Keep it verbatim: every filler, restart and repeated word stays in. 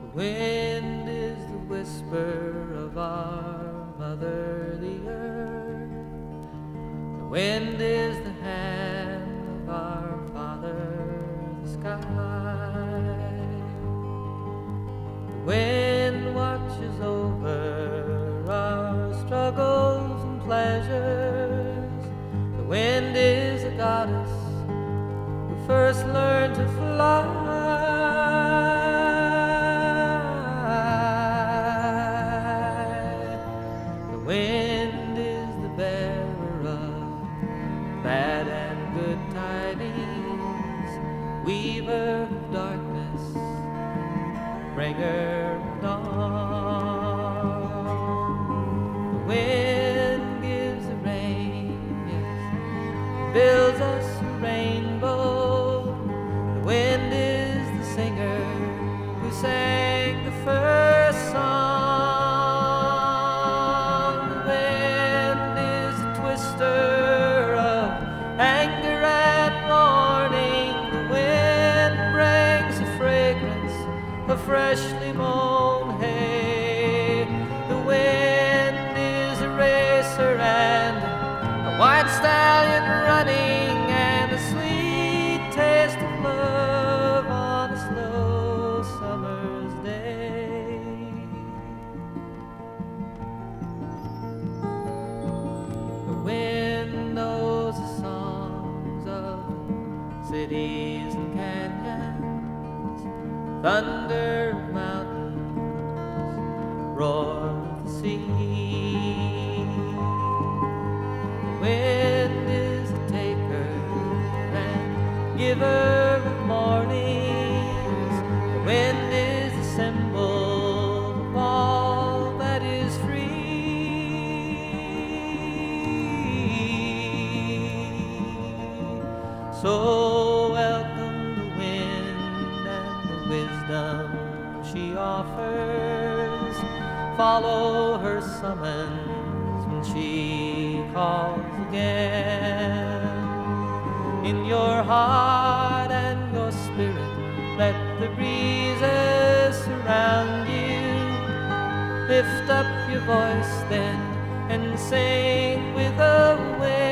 Wind is the whisper of our mother, the earth. The wind is the hand of our father, the sky. The wind watches over our struggles and pleasures. The wind is a goddess who first learned to fly. Wind is the bearer of bad and good tidings, weaver of darkness, bringer of dawn. The wind gives the rain, yes, builds us a rainbow. The wind is the singer who sang the first song. Anger and warning, the wind brings a fragrance of freshly mown hay. The wind is a racer and a white stallion running, and a sweet taste of love on a slow summer's day. The wind knows a song cities and canyons, thunder of mountains, roar of the sea. The wind is a taker and giver of mornings. The wind is the symbol of all that is free. So welcome the wind and the wisdom she offers. Follow her summons when she calls again. In your heart and your spirit, let the breezes surround you. Lift up your voice then and sing with the wind.